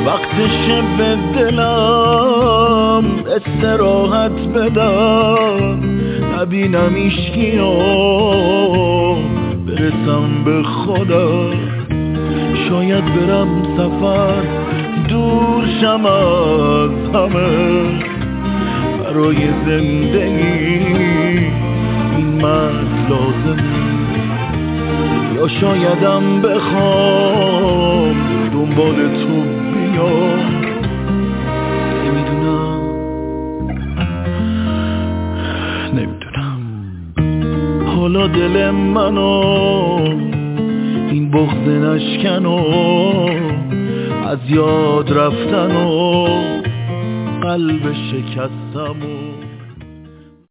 وقتشه به دلم استراحت بدم، نبینم ایشکیو برسم به خودم. شاید برم سفر دور شم از همه، برای زندگی این مرد لازم. یا شایدم بخوام دنبال تو بیام، نمیدونم. حالا دل منو این بغض نشکن و از یاد رفتن و قلب شکستم و